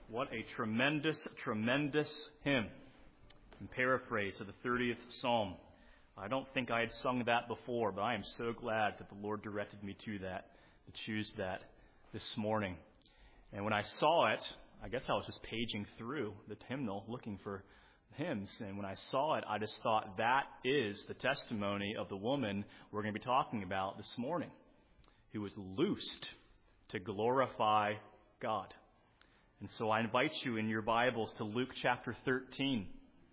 What a tremendous, tremendous hymn. In paraphrase of the 30th Psalm. I don't think I had sung that before, but I am so glad that the Lord directed me to choose that this morning. And when I saw it, I guess I was just paging through the hymnal looking for hymns. And when I saw it, I just thought that is the testimony of the woman we're going to be talking about this morning, who was loosed to glorify God. And so I invite you in your Bibles to Luke chapter 13.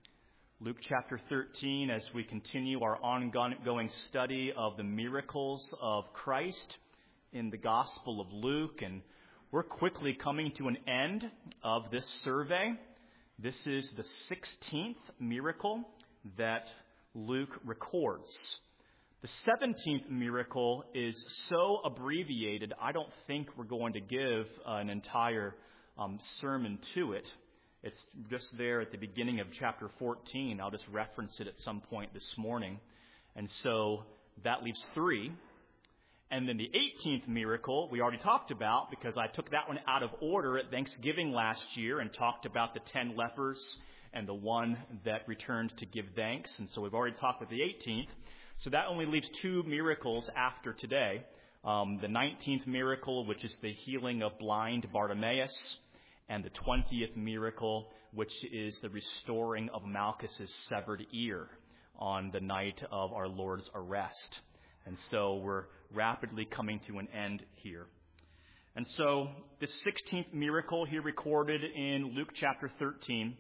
Luke chapter 13, as we continue our ongoing study of the miracles of Christ in the Gospel of Luke. And we're quickly coming to an end of this survey. This is the 16th miracle that Luke records. The 17th miracle is so abbreviated, I don't think we're going to give an entire sermon to it. It's just there at the beginning of chapter 14. I'll just reference it at some point this morning. And so that leaves 3. And then the 18th miracle we already talked about, because I took that one out of order at Thanksgiving last year and talked about the 10 lepers and the one that returned to give thanks. And so we've already talked about the 18th. So that only leaves 2 miracles after today. The 19th miracle, which is the healing of blind Bartimaeus, and the 20th miracle, which is the restoring of Malchus's severed ear on the night of our Lord's arrest. And so we're rapidly coming to an end here. And so the 16th miracle here recorded in Luke chapter 13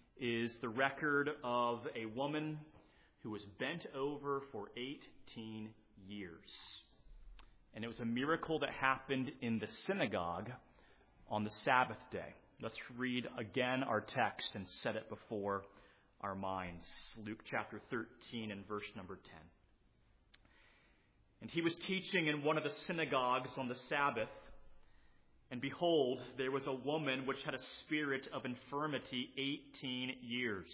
is the record of a woman who was bent over for 18 years. And it was a miracle that happened in the synagogue on the Sabbath day. Let's read again our text and set it before our minds. Luke chapter 13 and verse number 10. And he was teaching in one of the synagogues on the Sabbath, and behold, there was a woman which had a spirit of infirmity 18 years,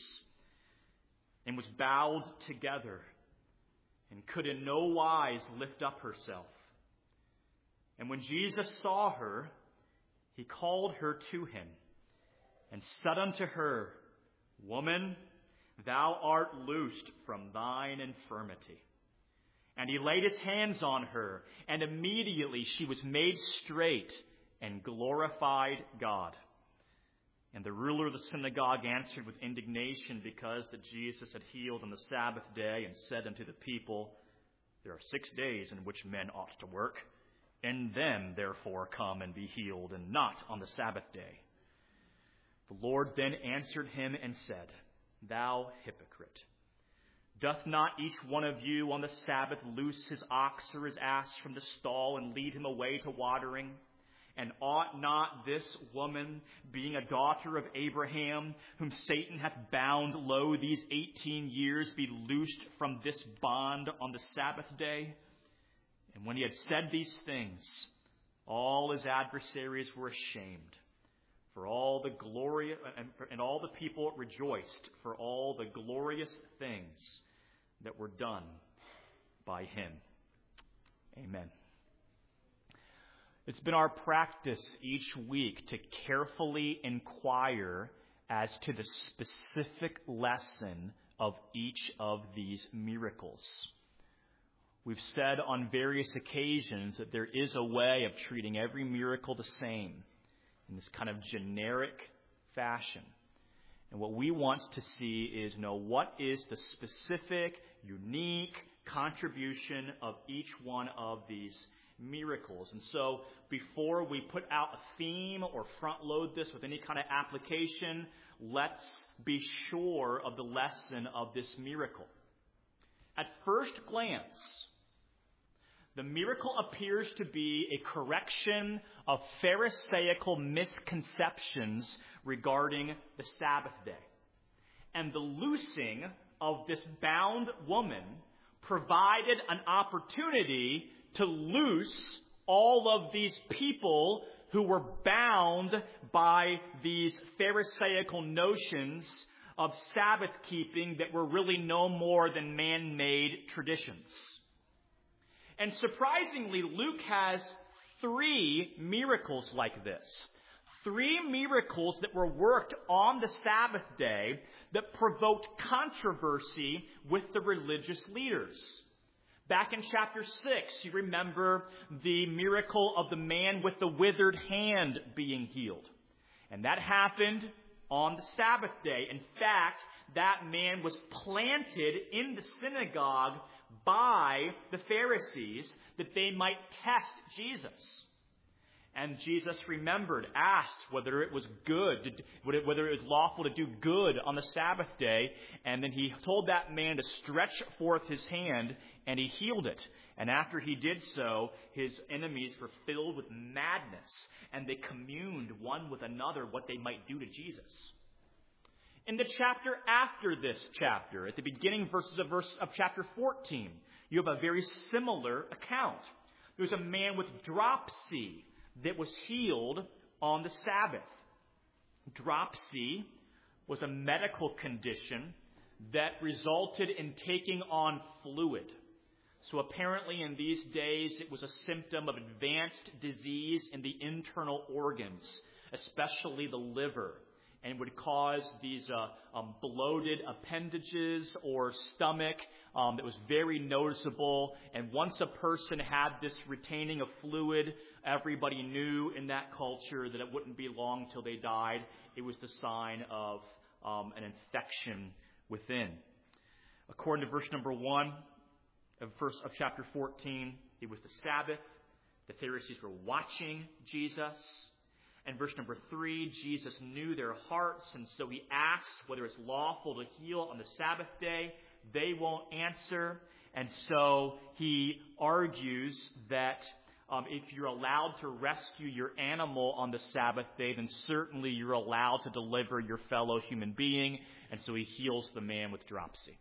and was bowed together, and could in no wise lift up herself. And when Jesus saw her, he called her to him, and said unto her, Woman, thou art loosed from thine infirmity. And he laid his hands on her, and immediately she was made straight, and glorified God. And the ruler of the synagogue answered with indignation, because that Jesus had healed on the Sabbath day, and said unto the people, There are 6 days in which men ought to work. In them, therefore, come and be healed, and not on the Sabbath day. The Lord then answered him and said, Thou hypocrite, doth not each one of you on the Sabbath loose his ox or his ass from the stall and lead him away to watering? And ought not this woman, being a daughter of Abraham, whom Satan hath bound low these 18 years, be loosed from this bond on the Sabbath day? And when he had said these things, all his adversaries were ashamed, for all the glory, and all the people rejoiced for all the glorious things that were done by him. Amen. It's been our practice each week to carefully inquire as to the specific lesson of each of these miracles. We've said on various occasions that there is a way of treating every miracle the same, in this kind of generic fashion. And what we want to see is what is the specific, unique contribution of each one of these miracles. And so before we put out a theme or front load this with any kind of application, let's be sure of the lesson of this miracle. At first glance, the miracle appears to be a correction of Pharisaical misconceptions regarding the Sabbath day. And the loosing of this bound woman provided an opportunity to loose all of these people who were bound by these Pharisaical notions of Sabbath keeping that were really no more than man-made traditions. And surprisingly, Luke has 3 miracles like this. 3 miracles that were worked on the Sabbath day that provoked controversy with the religious leaders. Back in chapter 6, you remember the miracle of the man with the withered hand being healed. And that happened on the Sabbath day. In fact, that man was planted in the synagogue by the Pharisees that they might test Jesus. And Jesus remembered, asked whether it was good, whether it was lawful to do good on the Sabbath day. And then he told that man to stretch forth his hand, and he healed it. And after he did so, his enemies were filled with madness, and they communed one with another what they might do to Jesus. In the chapter after this chapter, at the beginning verses of chapter 14, you have a very similar account. There's a man with dropsy that was healed on the Sabbath. Dropsy was a medical condition that resulted in taking on fluid. So apparently in these days it was a symptom of advanced disease in the internal organs, especially the liver, and would cause these bloated appendages or stomach that was very noticeable. And once a person had this retaining of fluid, everybody knew in that culture that it wouldn't be long till they died. It was the sign of an infection within. According to verse number 1 of chapter 14, it was the Sabbath. The Pharisees were watching Jesus. And verse number 3, Jesus knew their hearts, and so he asks whether it's lawful to heal on the Sabbath day. They won't answer. And so he argues that if you're allowed to rescue your animal on the Sabbath day, then certainly you're allowed to deliver your fellow human being. And so he heals the man with dropsy.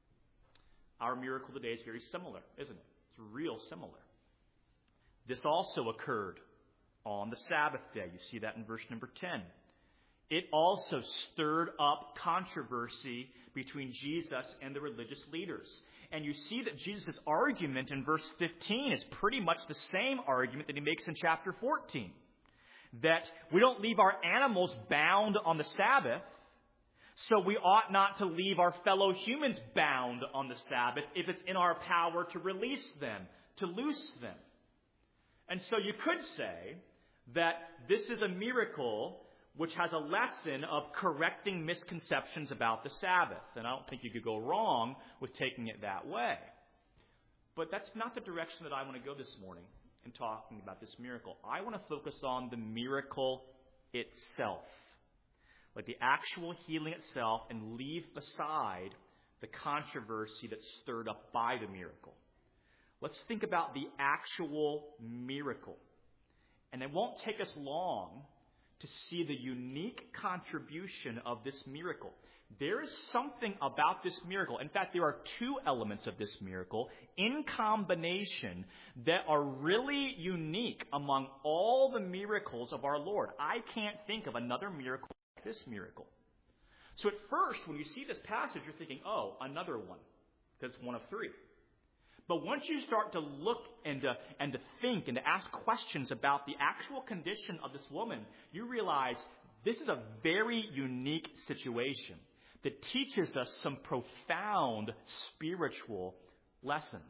Our miracle today is very similar, isn't it? It's real similar. This also occurred on the Sabbath day. You see that in verse number 10. It also stirred up controversy between Jesus and the religious leaders. And you see that Jesus' argument in verse 15 is pretty much the same argument that he makes in chapter 14. That we don't leave our animals bound on the Sabbath, so we ought not to leave our fellow humans bound on the Sabbath if it's in our power to release them, to loose them. And so you could say that this is a miracle which has a lesson of correcting misconceptions about the Sabbath. And I don't think you could go wrong with taking it that way. But that's not the direction that I want to go this morning in talking about this miracle. I want to focus on the miracle itself, like the actual healing itself, and leave aside the controversy that's stirred up by the miracle. Let's think about the actual miracle. And it won't take us long to see the unique contribution of this miracle. There is something about this miracle. In fact, there are 2 elements of this miracle in combination that are really unique among all the miracles of our Lord. I can't think of another miracle like this miracle. So at first, when you see this passage, you're thinking, oh, another one, because it's one of 3. But once you start to look and to think and to ask questions about the actual condition of this woman, you realize this is a very unique situation that teaches us some profound spiritual lessons.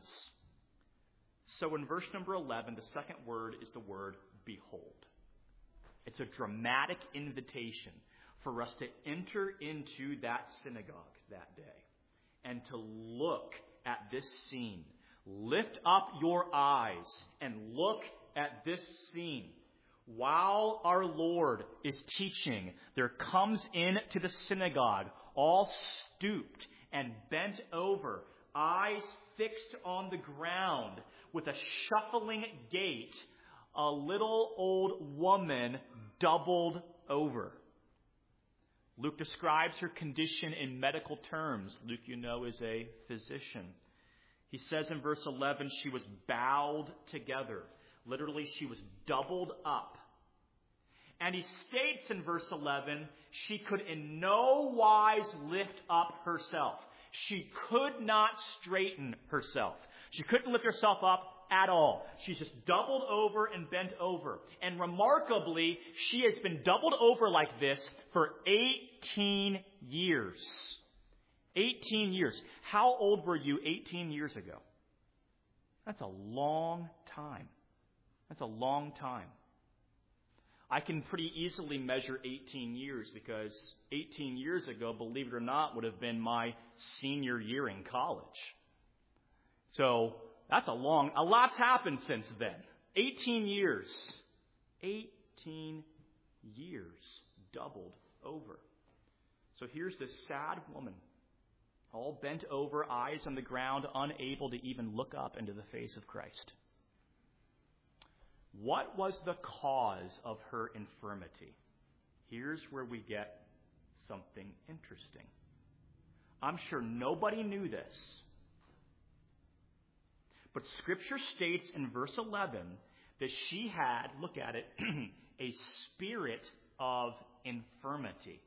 So in verse number 11, the second word is the word behold. It's a dramatic invitation for us to enter into that synagogue that day and to look at this scene. Lift up your eyes and look at this scene. While our Lord is teaching, there comes into the synagogue, all stooped and bent over, eyes fixed on the ground, with a shuffling gait, a little old woman doubled over. Luke describes her condition in medical terms. Luke, you know, is a physician. He says in verse 11, she was bowed together. Literally, she was doubled up. And he states in verse 11, she could in no wise lift up herself. She could not straighten herself. She couldn't lift herself up, at all. She's just doubled over and bent over. And remarkably, she has been doubled over like this for 18 years. 18 years. How old were you 18 years ago? That's a long time. That's a long time. I can pretty easily measure 18 years because 18 years ago, believe it or not, would have been my senior year in college. So that's a lot's happened since then. 18 years. 18 years doubled over. So here's this sad woman, all bent over, eyes on the ground, unable to even look up into the face of Christ. What was the cause of her infirmity? Here's where we get something interesting. I'm sure nobody knew this. But Scripture states in verse 11 that she had, look at it, a spirit of infirmity.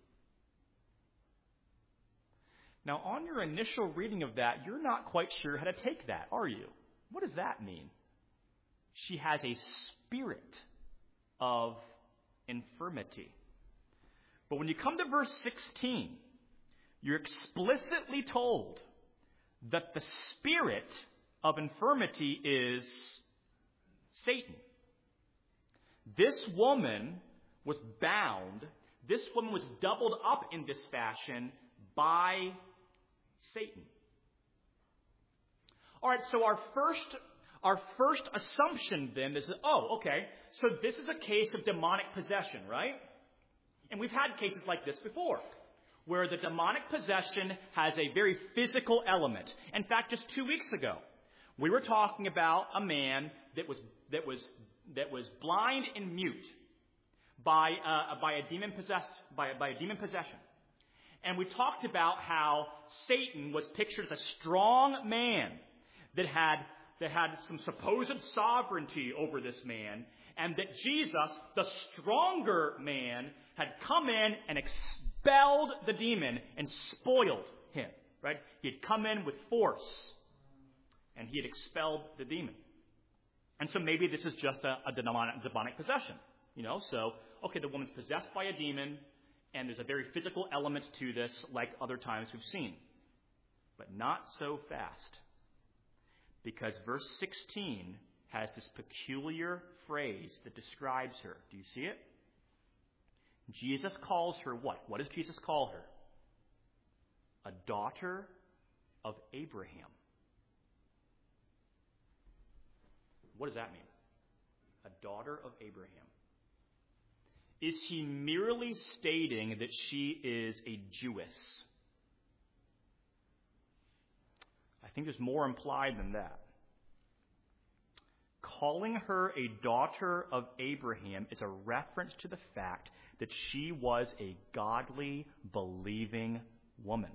Now, on your initial reading of that, you're not quite sure how to take that, are you? What does that mean? She has a spirit of infirmity. But when you come to verse 16, you're explicitly told that the spirit of infirmity is Satan. This woman was bound. This woman was doubled up in this fashion by Satan. All right, so our first assumption then is, so this is a case of demonic possession, right? And we've had cases like this before, where the demonic possession has a very physical element. In fact, just 2 weeks ago, we were talking about a man that was blind and mute by a demon possession. And we talked about how Satan was pictured as a strong man that had some supposed sovereignty over this man, and that Jesus, the stronger man, had come in and expelled the demon and spoiled him, right? He had come in with force, and he had expelled the demon. And so maybe this is just a demonic possession, So, the woman's possessed by a demon, and there's a very physical element to this, like other times we've seen. But not so fast. Because verse 16 has this peculiar phrase that describes her. Do you see it? Jesus calls her what? What does Jesus call her? A daughter of Abraham. What does that mean? A daughter of Abraham. Is he merely stating that she is a Jewess? I think there's more implied than that. Calling her a daughter of Abraham is a reference to the fact that she was a godly, believing woman.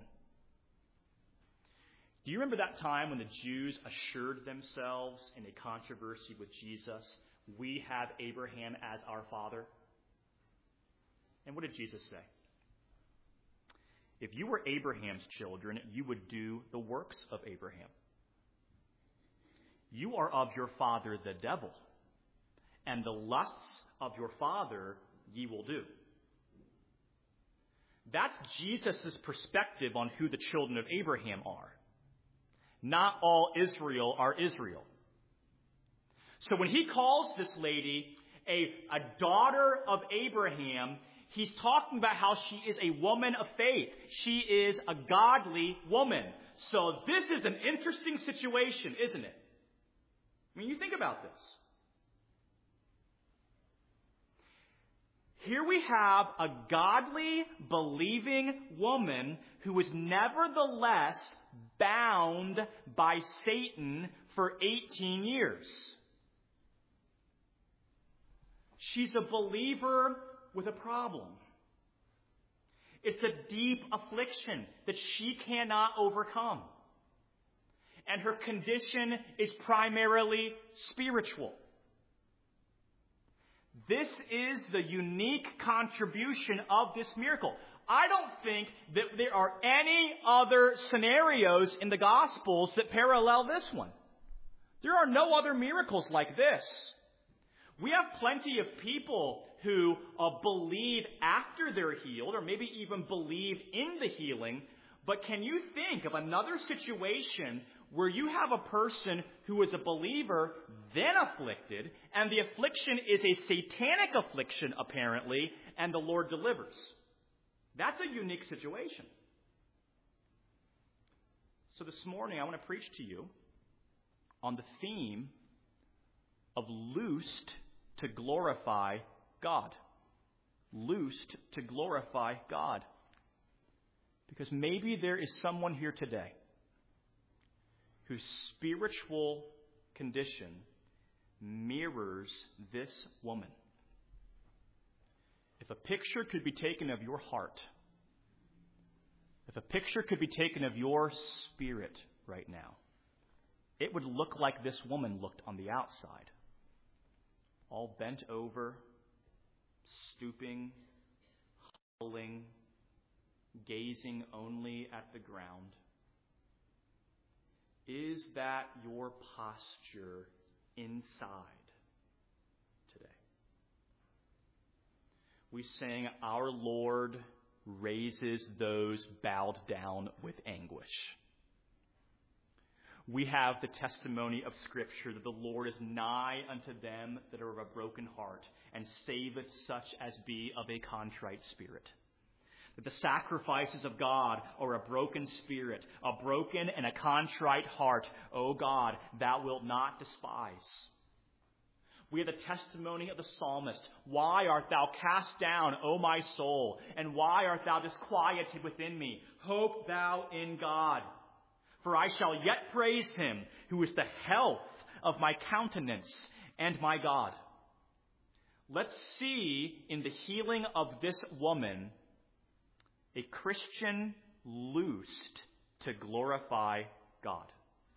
Do you remember that time when the Jews assured themselves in a controversy with Jesus, we have Abraham as our father? And what did Jesus say? If you were Abraham's children, you would do the works of Abraham. You are of your father the devil, and the lusts of your father ye will do. That's Jesus' perspective on who the children of Abraham are. Not all Israel are Israel. So when he calls this lady a daughter of Abraham, he's talking about how she is a woman of faith. She is a godly woman. So this is an interesting situation, isn't it? I mean, you think about this. Here we have a godly, believing woman who is nevertheless bound by Satan for 18 years. She's a believer with a problem. It's a deep affliction that she cannot overcome. And her condition is primarily spiritual. This is the unique contribution of this miracle. I don't think that there are any other scenarios in the Gospels that parallel this one. There are no other miracles like this. We have plenty of people who believe after they're healed, or maybe even believe in the healing. But can you think of another situation where you have a person who is a believer, then afflicted, and the affliction is a satanic affliction, apparently, and the Lord delivers? That's a unique situation. So this morning I want to preach to you on the theme of loosed to glorify God. Loosed to glorify God. Because maybe there is someone here today whose spiritual condition mirrors this woman. If a picture could be taken of your heart, if a picture could be taken of your spirit right now, it would look like this woman looked on the outside. All bent over, stooping, huddling, gazing only at the ground. Is that your posture inside today? We sang, "Our Lord raises those bowed down with anguish." We have the testimony of Scripture that the Lord is nigh unto them that are of a broken heart, and saveth such as be of a contrite spirit. That the sacrifices of God are a broken spirit, a broken and a contrite heart. O God, thou wilt not despise. We have the testimony of the psalmist. Why art thou cast down, O my soul? And why art thou disquieted within me? Hope thou in God. For I shall yet praise him, who is the health of my countenance and my God. Let's see in the healing of this woman a Christian loosed to glorify God.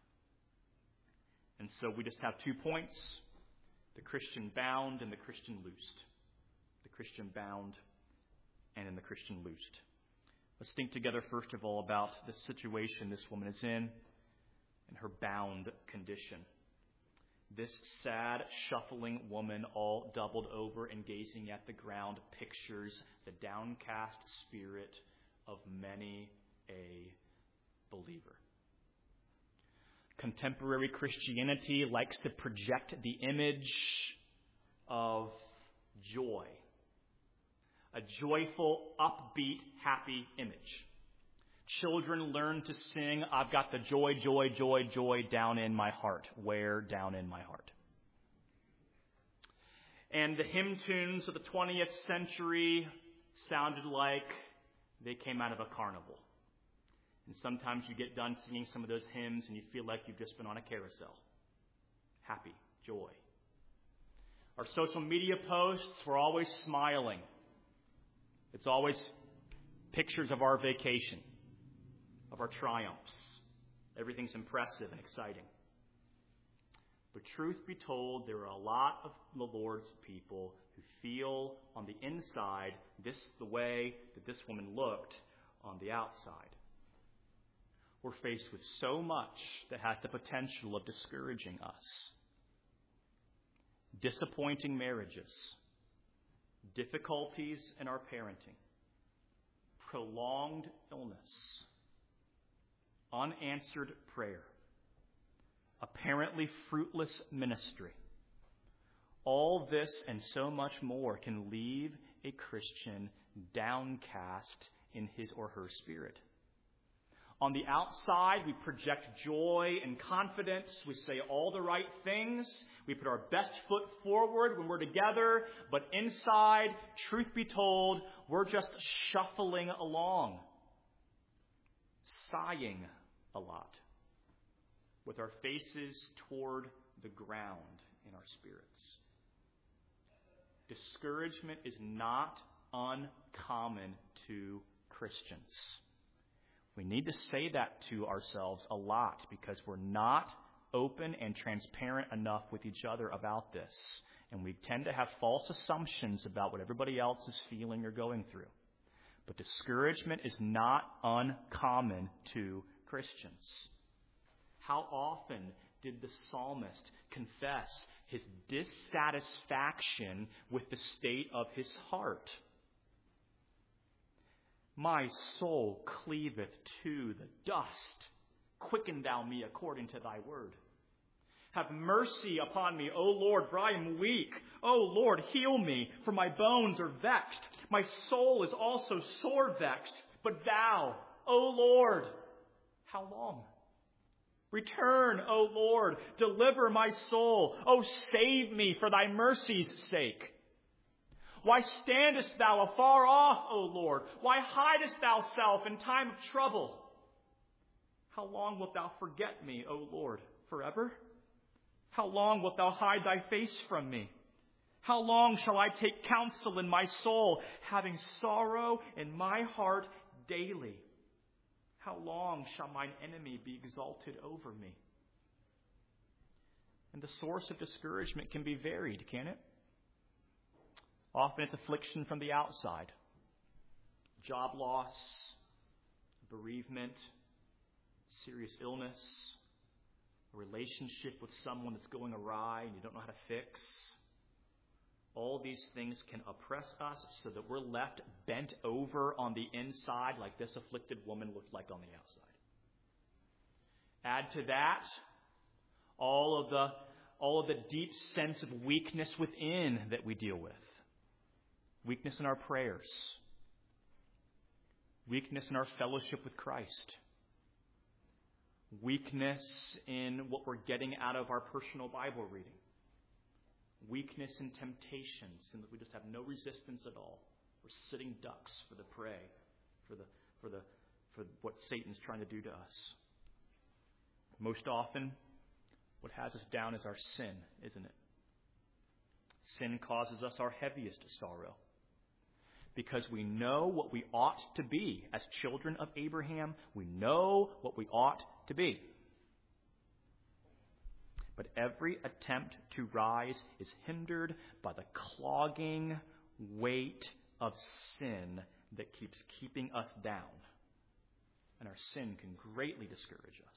And so we just have 2 points: the Christian bound and the Christian loosed. The Christian bound and in the Christian loosed. Let's think together, first of all, about the situation this woman is in and her bound condition. This sad, shuffling woman, all doubled over and gazing at the ground, pictures the downcast spirit of many a believer. Contemporary Christianity likes to project the image of joy. A joyful, upbeat, happy image. Children learn to sing, "I've got the joy, joy, joy, joy down in my heart." Where down in my heart? And the hymn tunes of the 20th century sounded like they came out of a carnival. And sometimes you get done singing some of those hymns and you feel like you've just been on a carousel. Happy, joy. Our social media posts were always smiling. It's always pictures of our vacation, of our triumphs. Everything's impressive and exciting. But truth be told, there are a lot of the Lord's people who feel on the inside the way that this woman looked on the outside. We're faced with so much that has the potential of discouraging us. Disappointing marriages, difficulties in our parenting, prolonged illness, unanswered prayer, apparently fruitless ministry. All this and so much more can leave a Christian downcast in his or her spirit. On the outside, we project joy and confidence. We say all the right things. We put our best foot forward when we're together. But inside, truth be told, we're just shuffling along, sighing a lot, with our faces toward the ground in our spirits. Discouragement is not uncommon to Christians. We need to say that to ourselves a lot because we're not open and transparent enough with each other about this. And we tend to have false assumptions about what everybody else is feeling or going through. But discouragement is not uncommon to Christians. How often did the psalmist confess his dissatisfaction with the state of his heart. My soul cleaveth to the dust. Quicken thou me according to thy word. Have mercy upon me, O Lord, for I am weak. O Lord, heal me, for my bones are vexed. My soul is also sore vexed. But thou, O Lord, how long? Return, O Lord, deliver my soul. O save me for thy mercy's sake. Why standest thou afar off, O Lord? Why hidest thou self in time of trouble? How long wilt thou forget me, O Lord? Forever? How long wilt thou hide thy face from me? How long shall I take counsel in my soul, having sorrow in my heart daily? How long shall mine enemy be exalted over me? And the source of discouragement can be varied, can it? Often it's affliction from the outside. Job loss, bereavement, serious illness, a relationship with someone that's going awry and you don't know how to fix. All these things can oppress us so that we're left bent over on the inside like this afflicted woman looked like on the outside. Add to that all of the deep sense of weakness within that we deal with. Weakness in our prayers. Weakness in our fellowship with Christ. Weakness in what we're getting out of our personal Bible reading. Weakness in temptations, and that we just have no resistance at all. We're sitting ducks for the prey, for what Satan's trying to do to us. Most often, what has us down is our sin, isn't it? Sin causes us our heaviest sorrow. Because we know what we ought to be. As children of Abraham, we know what we ought to be. But every attempt to rise is hindered by the clogging weight of sin that keeps keeping us down. And our sin can greatly discourage us.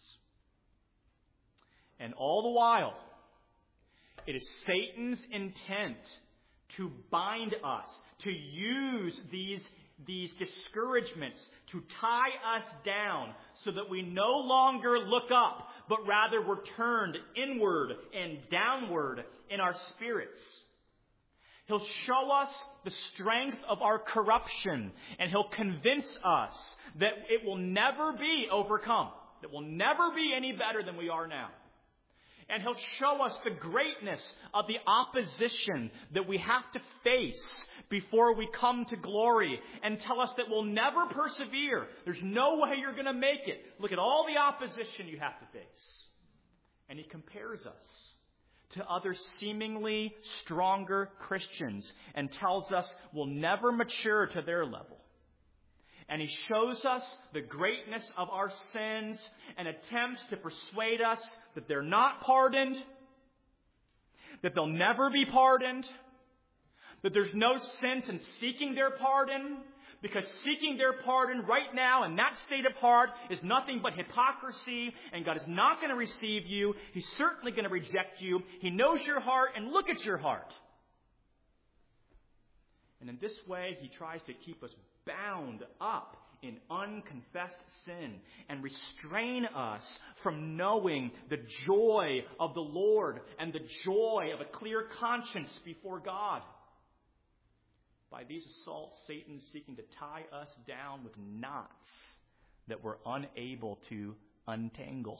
And all the while, it is Satan's intent to bind us, to use these discouragements to tie us down so that we no longer look up, but rather we're turned inward and downward in our spirits. He'll show us the strength of our corruption, and he'll convince us that it will never be overcome, that we'll never be any better than we are now. And he'll show us the greatness of the opposition that we have to face before we come to glory, and tell us that we'll never persevere. There's no way you're going to make it. Look at all the opposition you have to face. And he compares us to other seemingly stronger Christians and tells us we'll never mature to their level. And he shows us the greatness of our sins and attempts to persuade us that they're not pardoned, that they'll never be pardoned, that there's no sense in seeking their pardon, because seeking their pardon right now in that state of heart is nothing but hypocrisy, and God is not going to receive you. He's certainly going to reject you. He knows your heart, and look at your heart. And in this way, he tries to keep us bound up in unconfessed sin and restrain us from knowing the joy of the Lord and the joy of a clear conscience before God. By these assaults, Satan is seeking to tie us down with knots that we're unable to untangle.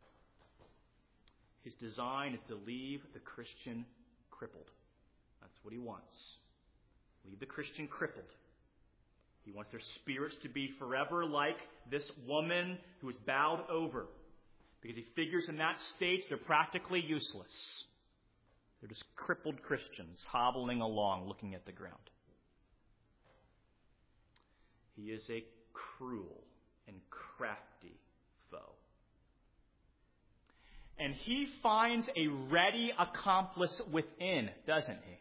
His design is to leave the Christian crippled. That's what he wants. Leave the Christian crippled. He wants their spirits to be forever like this woman who is bowed over. Because he figures in that state they're practically useless. They're just crippled Christians hobbling along looking at the ground. He is a cruel and crafty foe. And he finds a ready accomplice within, doesn't he?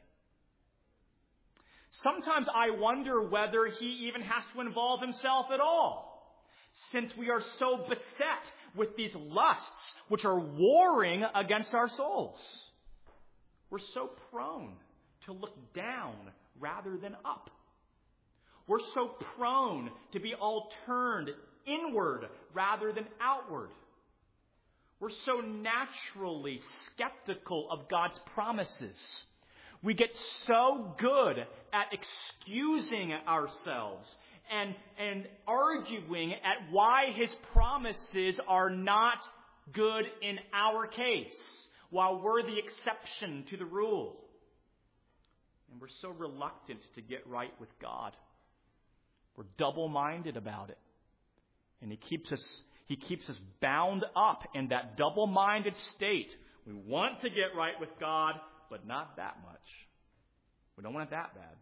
Sometimes I wonder whether he even has to involve himself at all. Since we are so beset with these lusts which are warring against our souls, we're so prone to look down rather than up. We're so prone to be all turned inward rather than outward. We're so naturally skeptical of God's promises. We get so good at excusing ourselves and arguing at why His promises are not good in our case, while we're the exception to the rule. And we're so reluctant to get right with God. We're double-minded about it. And He keeps us bound up in that double-minded state. We want to get right with God, but not that much. We don't want it that bad.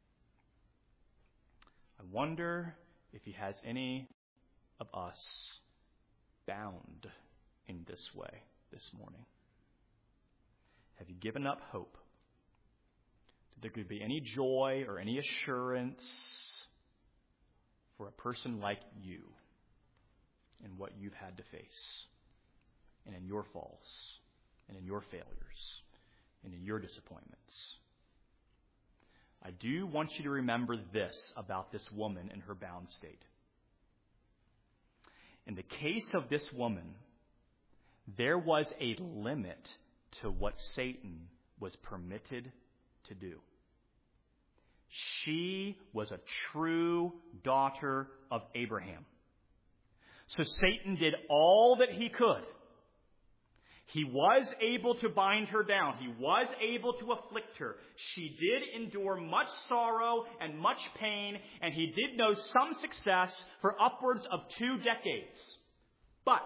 I wonder if He has any of us bound in this way this morning. Have you given up hope that there could be any joy or any assurance for a person like you in what you've had to face, and in your faults, and in your failures, and in your disappointments? I do want you to remember this about this woman in her bound state. In the case of this woman, there was a limit to what Satan was permitted to do. She was a true daughter of Abraham. So Satan did all that he could. He was able to bind her down. He was able to afflict her. She did endure much sorrow and much pain, and he did know some success for upwards of 2 decades. But,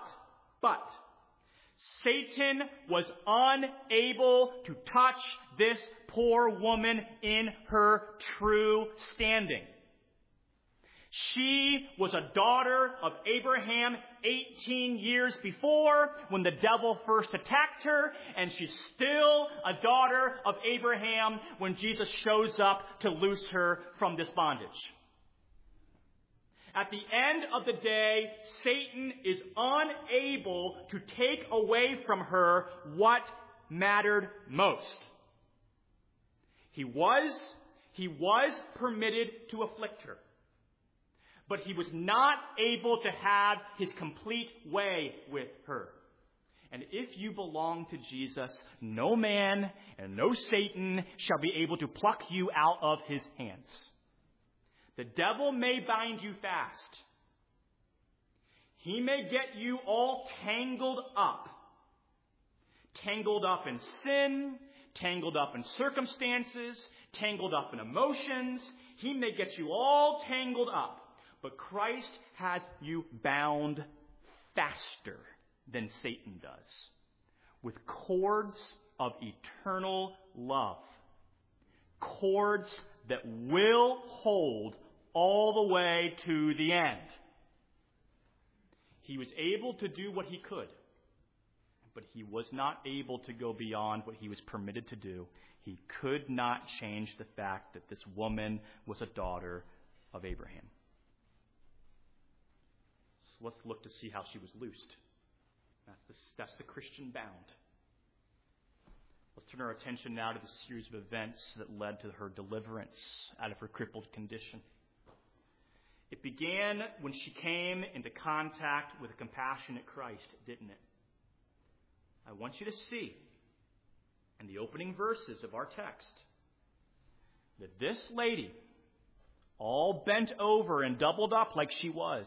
Satan was unable to touch this poor woman in her true standing. She was a daughter of Abraham 18 years before when the devil first attacked her, and she's still a daughter of Abraham when Jesus shows up to loose her from this bondage. At the end of the day, Satan is unable to take away from her what mattered most. He was permitted to afflict her, but he was not able to have his complete way with her. And if you belong to Jesus, no man and no Satan shall be able to pluck you out of his hands. The devil may bind you fast. He may get you all tangled up in sin, tangled up in circumstances, tangled up in emotions. He may get you all tangled up. But Christ has you bound faster than Satan does, with cords of eternal love. Cords that will hold all the way to the end. He was able to do what he could, but he was not able to go beyond what he was permitted to do. He could not change the fact that this woman was a daughter of Abraham. So let's look to see how she was loosed. That's the Christian bound. Let's turn our attention now to the series of events that led to her deliverance out of her crippled condition. It began when she came into contact with a compassionate Christ, didn't it? I want you to see in the opening verses of our text that this lady, all bent over and doubled up like she was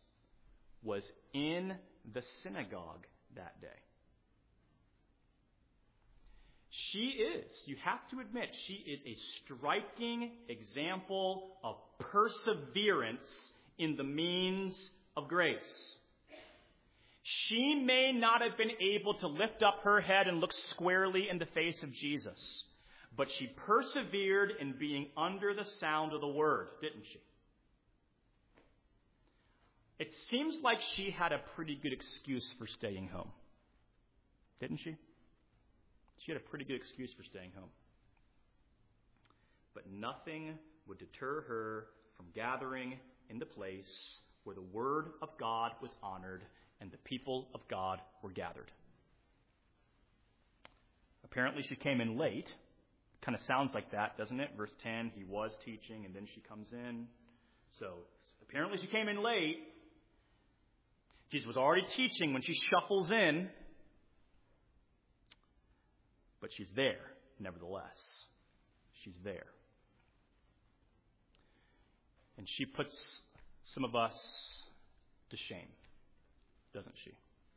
in the synagogue that day. She is, you have to admit, she is a striking example of perseverance in the means of grace. She may not have been able to lift up her head and look squarely in the face of Jesus, but she persevered in being under the sound of the word, didn't she? It seems like she had a pretty good excuse for staying home, didn't she? She had a pretty good excuse for staying home. But nothing would deter her from gathering in the place where the word of God was honored and the people of God were gathered. Apparently she came in late. Kind of sounds like that, doesn't it? Verse 10, he was teaching, and then she comes in. So apparently she came in late. Jesus was already teaching when she shuffles in. But she's there, nevertheless. She's there. And she puts some of us to shame, doesn't she?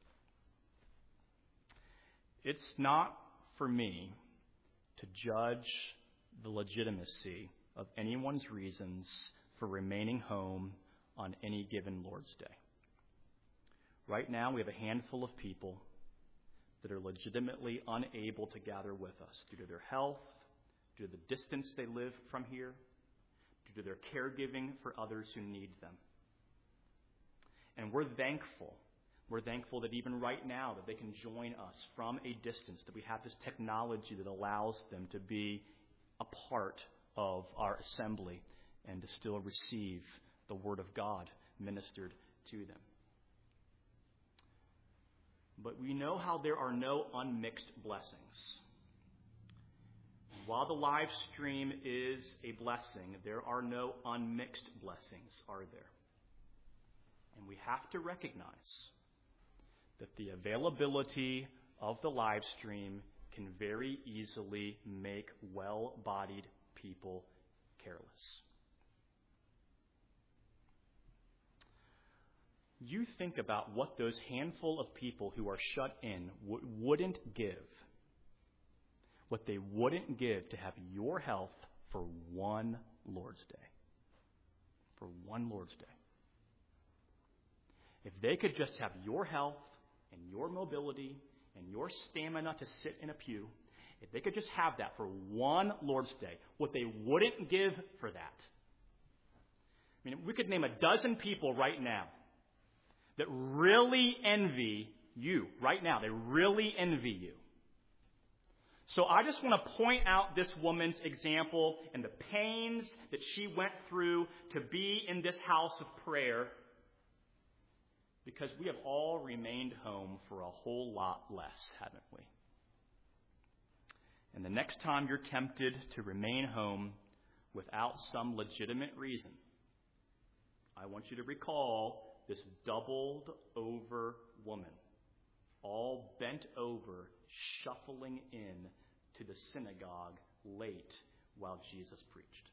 It's not for me to judge the legitimacy of anyone's reasons for remaining home on any given Lord's Day. Right now, we have a handful of people that are legitimately unable to gather with us due to their health, due to the distance they live from here, due to their caregiving for others who need them. And we're thankful. We're thankful that even right now that they can join us from a distance, that we have this technology that allows them to be a part of our assembly and to still receive the Word of God ministered to them. But we know how there are no unmixed blessings. While the live stream is a blessing, there are no unmixed blessings, are there? And we have to recognize that the availability of the live stream can very easily make well-bodied people careless. You think about what those handful of people who are shut in wouldn't give. What they wouldn't give to have your health for one Lord's Day. For one Lord's Day. If they could just have your health and your mobility and your stamina to sit in a pew, if they could just have that for one Lord's Day, what they wouldn't give for that. I mean, we could name a dozen people right now that really envy you right now. They really envy you. So I just want to point out this woman's example and the pains that she went through to be in this house of prayer, because we have all remained home for a whole lot less, haven't we? And the next time you're tempted to remain home without some legitimate reason, I want you to recall this doubled over woman, all bent over, shuffling in to the synagogue late while Jesus preached.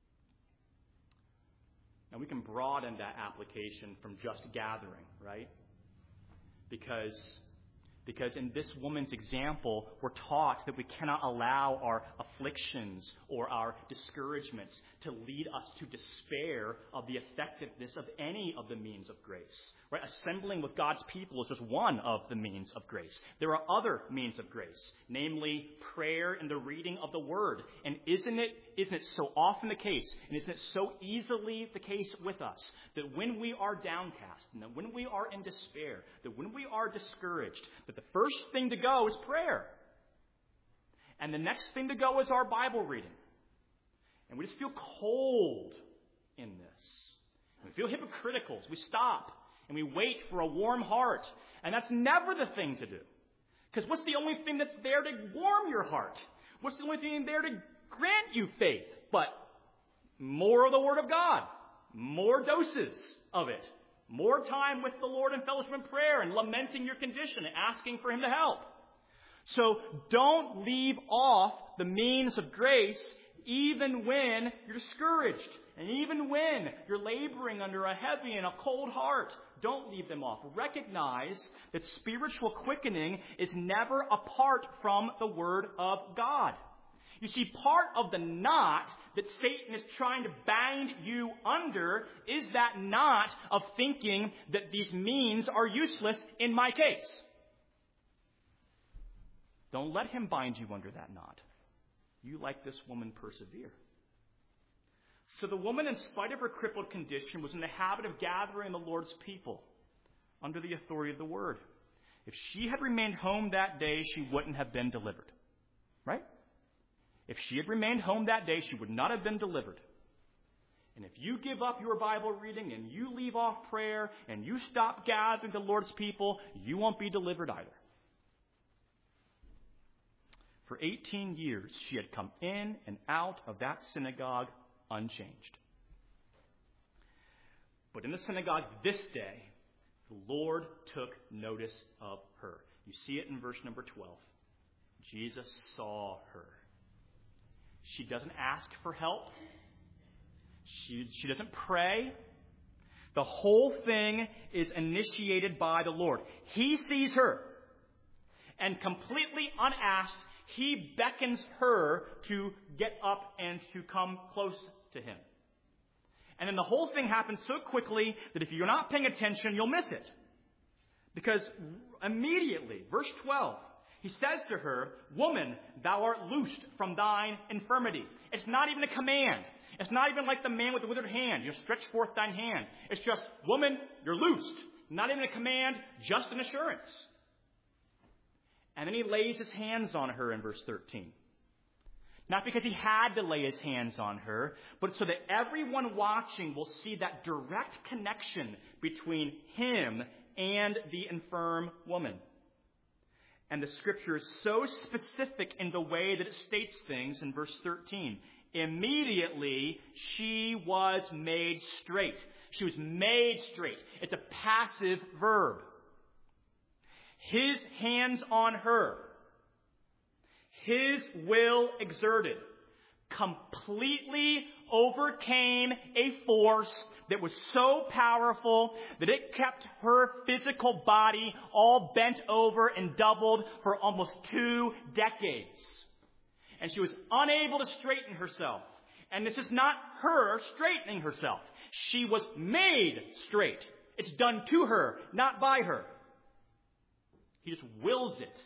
Now we can broaden that application from just gathering, right? Because in this woman's example, we're taught that we cannot allow our afflictions or our discouragements to lead us to despair of the effectiveness of any of the means of grace. Right? Assembling with God's people is just one of the means of grace. There are other means of grace, namely prayer and the reading of the Word. And isn't it so often the case, and isn't it so easily the case with us, that when we are downcast, and that when we are in despair, that when we are discouraged, that the first thing to go is prayer. And the next thing to go is our Bible reading. And we just feel cold in this. We feel hypocritical. So we stop and we wait for a warm heart. And that's never the thing to do. Because what's the only thing that's there to warm your heart? What's the only thing there to grant you faith? But more of the Word of God. More doses of it. More time with the Lord in fellowship and prayer and lamenting your condition and asking for Him to help. So don't leave off the means of grace even when you're discouraged and even when you're laboring under a heavy and a cold heart. Don't leave them off. Recognize that spiritual quickening is never apart from the Word of God. You see, part of the knot that Satan is trying to bind you under is that knot of thinking that these means are useless in my case. Don't let him bind you under that knot. You, like this woman, persevere. So the woman, in spite of her crippled condition, was in the habit of gathering the Lord's people under the authority of the Word. If she had remained home that day, she wouldn't have been delivered. Right? If she had remained home that day, she would not have been delivered. And if you give up your Bible reading and you leave off prayer and you stop gathering the Lord's people, you won't be delivered either. For 18 years, she had come in and out of that synagogue unchanged. But in the synagogue this day, the Lord took notice of her. You see it in verse number 12. Jesus saw her. She doesn't ask for help. She doesn't pray. The whole thing is initiated by the Lord. He sees her. And completely unasked, he beckons her to get up and to come close to him. And then the whole thing happens so quickly that if you're not paying attention, you'll miss it. Because immediately, verse 12, he says to her, "Woman, thou art loosed from thine infirmity." It's not even a command. It's not even like the man with the withered hand. You stretch forth thine hand. It's just, "Woman, you're loosed." Not even a command, just an assurance. And then he lays his hands on her in verse 13. Not because he had to lay his hands on her, but so that everyone watching will see that direct connection between him and the infirm woman. And the scripture is so specific in the way that it states things in verse 13. Immediately, she was made straight. She was made straight. It's a passive verb. His hands on her, his will exerted, completely overcame a force that was so powerful that it kept her physical body all bent over and doubled for almost 2 decades. And she was unable to straighten herself. And this is not her straightening herself. She was made straight. It's done to her, not by her. He just wills it.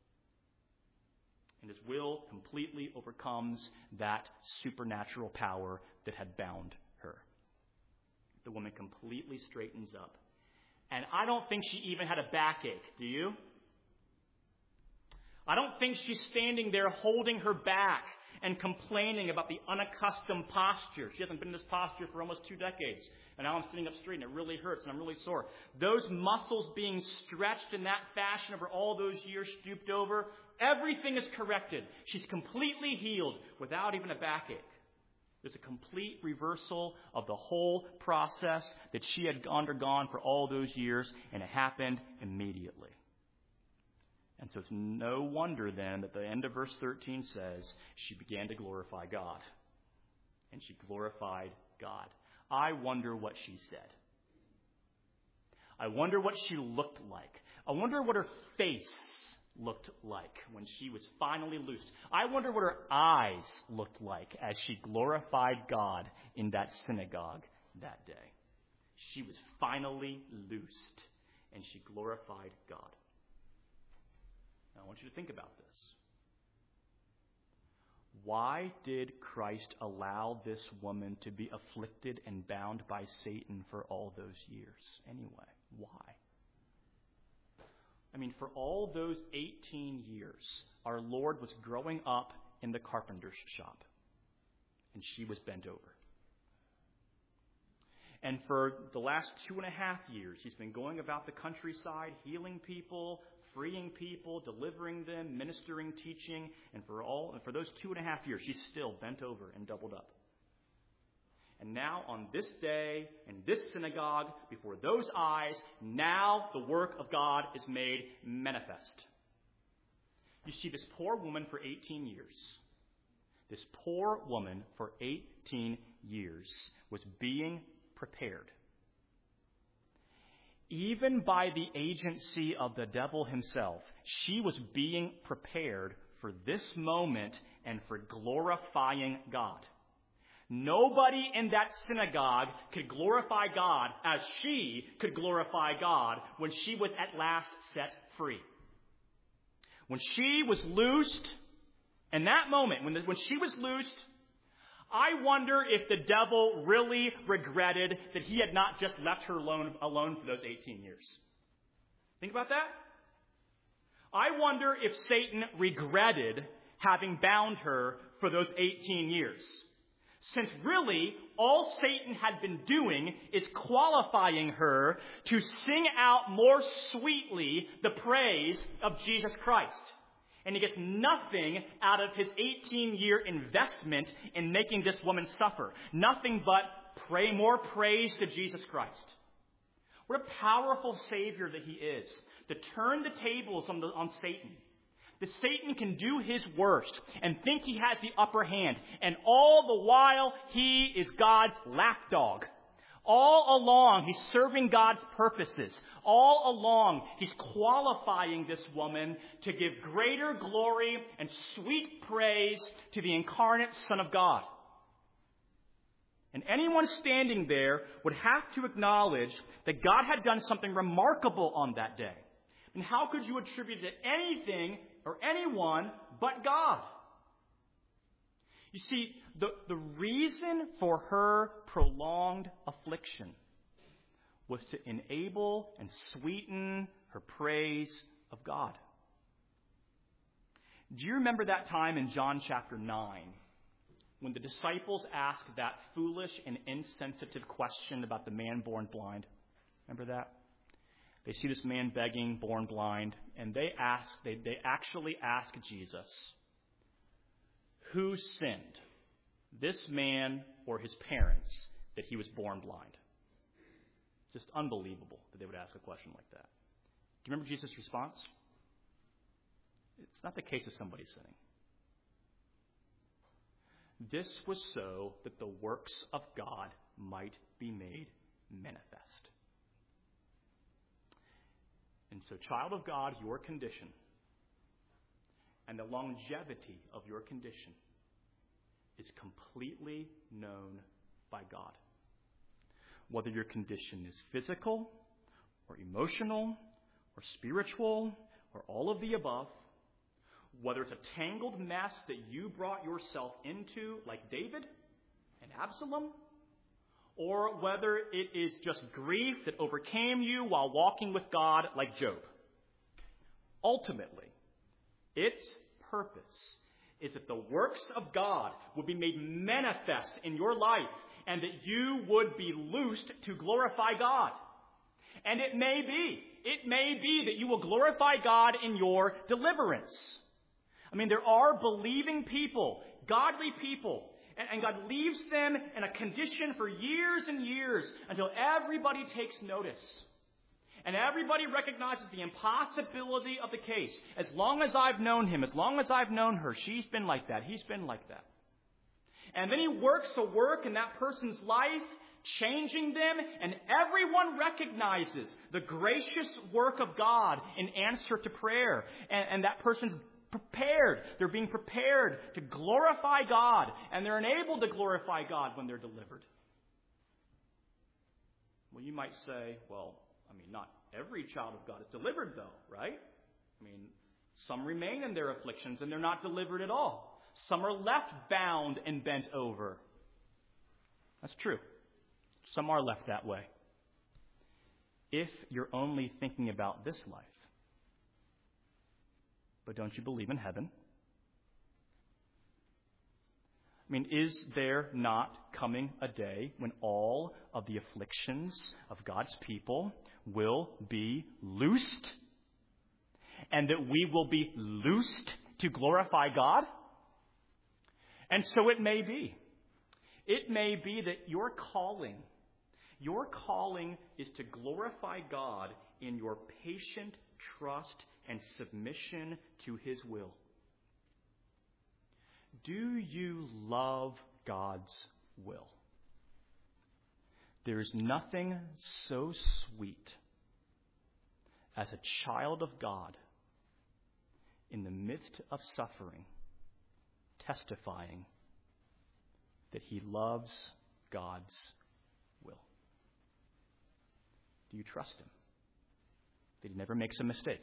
And his will completely overcomes that supernatural power that had bound her. The woman completely straightens up. And I don't think she even had a backache, do you? I don't think she's standing there holding her back and complaining about the unaccustomed posture. She hasn't been in this posture for almost 2 decades. And now I'm sitting up straight and it really hurts and I'm really sore. Those muscles being stretched in that fashion over all those years, stooped over, everything is corrected. She's completely healed without even a backache. There's a complete reversal of the whole process that she had undergone for all those years, and it happened immediately. And so it's no wonder then that the end of verse 13 says, she began to glorify God. And she glorified God. I wonder what she said. I wonder what she looked like. I wonder what her face looked like when she was finally loosed. I wonder what her eyes looked like as she glorified God in that synagogue that day. She was finally loosed, and she glorified God. Now, I want you to think about this. Why did Christ allow this woman to be afflicted and bound by Satan for all those years anyway? Why? I mean, for all those 18 years, our Lord was growing up in the carpenter's shop, and she was bent over. And for the last 2.5 years, he's been going about the countryside, healing people, freeing people, delivering them, ministering, teaching, and for those 2.5 years, she's still bent over and doubled up. And now on this day, in this synagogue, before those eyes, now the work of God is made manifest. You see, this poor woman for 18 years, this poor woman for 18 years was being prepared. Even by the agency of the devil himself, she was being prepared for this moment and for glorifying God. Nobody in that synagogue could glorify God as she could glorify God when she was at last set free. When she was loosed, in that moment, when she was loosed, I wonder if the devil really regretted that he had not just left her alone for those 18 years. Think about that. I wonder if Satan regretted having bound her for those 18 years. Since really all Satan had been doing is qualifying her to sing out more sweetly the praise of Jesus Christ. And he gets nothing out of his 18-year investment in making this woman suffer. Nothing but more praise to Jesus Christ. What a powerful Savior that he is, to turn the tables on Satan. That Satan can do his worst and think he has the upper hand. And all the while, he is God's lapdog. All along, he's serving God's purposes. All along, he's qualifying this woman to give greater glory and sweet praise to the incarnate Son of God. And anyone standing there would have to acknowledge that God had done something remarkable on that day. And how could you attribute it to anything or anyone but God? You see, the reason for her prolonged affliction was to enable and sweeten her praise of God. Do you remember that time in John chapter 9 when the disciples asked that foolish and insensitive question about the man born blind? Remember that? They see this man begging, born blind, and they actually ask Jesus, who sinned, this man or his parents, that he was born blind? Just unbelievable that they would ask a question like that. Do you remember Jesus' response? It's not the case of somebody sinning. This was so that the works of God might be made manifest. And so, child of God, your condition and the longevity of your condition is completely known by God. Whether your condition is physical or emotional or spiritual or all of the above, whether it's a tangled mess that you brought yourself into like David and Absalom, or whether it is just grief that overcame you while walking with God like Job. Ultimately, its purpose is that the works of God would be made manifest in your life and that you would be loosed to glorify God. And it may be that you will glorify God in your deliverance. I mean, there are believing people, godly people, and God leaves them in a condition for years and years until everybody takes notice. And everybody recognizes the impossibility of the case. As long as I've known him, as long as I've known her, she's been like that, he's been like that. And then he works a work in that person's life, changing them, and everyone recognizes the gracious work of God in answer to prayer. And that person's prepared. They're being prepared to glorify God, and they're enabled to glorify God when they're delivered. Well, you might say, well, not every child of God is delivered, though, right? Some remain in their afflictions, and they're not delivered at all. Some are left bound and bent over. That's true. Some are left that way. If you're only thinking about this life, but don't you believe in heaven? Is there not coming a day when all of the afflictions of God's people will be loosed? And that we will be loosed to glorify God? And so it may be. It may be that your calling is to glorify God in your patient trust and submission to his will. Do you love God's will? There is nothing so sweet as a child of God in the midst of suffering, testifying that he loves God's will. Do you trust him? That he never makes a mistake?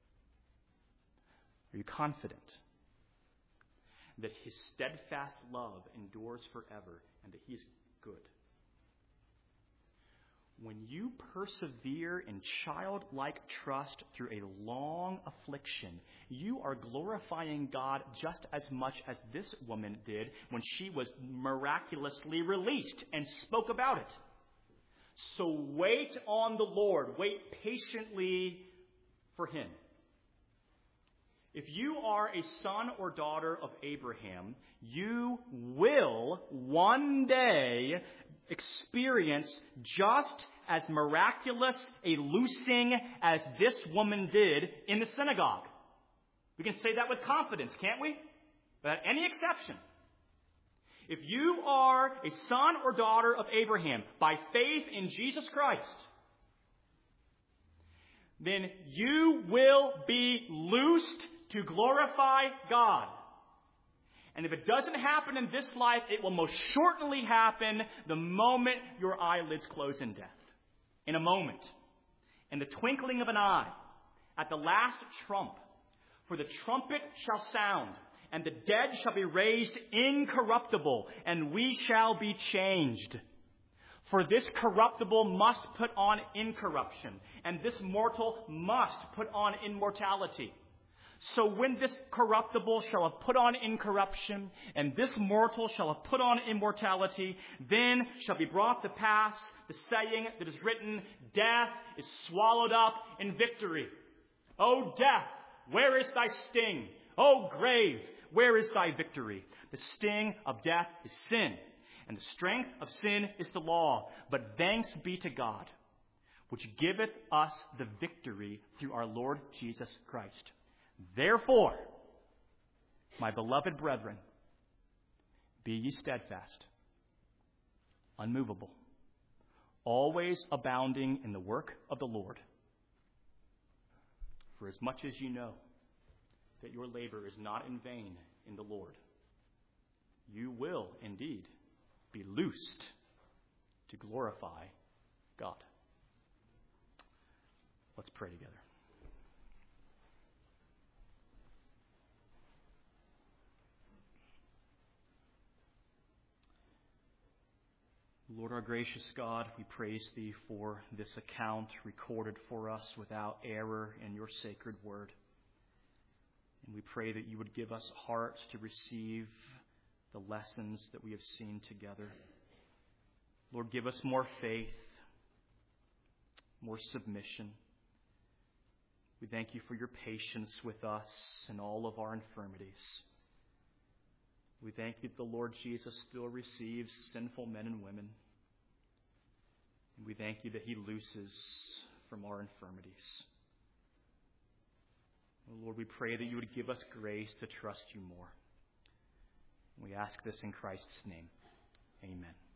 Are you confident that his steadfast love endures forever and that he is good? when you persevere in childlike trust through a long affliction, you are glorifying God just as much as this woman did when she was miraculously released and spoke about it. So wait on the Lord. Wait patiently for Him. If you are a son or daughter of Abraham, you will one day experience just as miraculous a loosing as this woman did in the synagogue. We can say that with confidence, can't we? Without any exception. If you are a son or daughter of Abraham by faith in Jesus Christ, then you will be loosed to glorify God. And if it doesn't happen in this life, it will most certainly happen the moment your eyelids close in death. In a moment. In the twinkling of an eye. At the last trump. For the trumpet shall sound, and the dead shall be raised incorruptible, and we shall be changed. For this corruptible must put on incorruption, and this mortal must put on immortality. So when this corruptible shall have put on incorruption, and this mortal shall have put on immortality, then shall be brought to pass the saying that is written, death is swallowed up in victory. O death, where is thy sting? O grave, where is thy victory? The sting of death is sin, and the strength of sin is the law. But thanks be to God, which giveth us the victory through our Lord Jesus Christ. Therefore, my beloved brethren, be ye steadfast, unmovable, always abounding in the work of the Lord. For as much as you know that your labor is not in vain in the Lord, you will indeed be loosed to glorify God. Let's pray together. Lord, our gracious God, we praise Thee for this account recorded for us without error in Your sacred word. And we pray that You would give us hearts to receive the lessons that we have seen together. Lord, give us more faith, more submission. We thank You for Your patience with us in all of our infirmities. We thank You that the Lord Jesus still receives sinful men and women. And we thank You that He looses from our infirmities. Oh Lord, we pray that You would give us grace to trust You more. We ask this in Christ's name. Amen.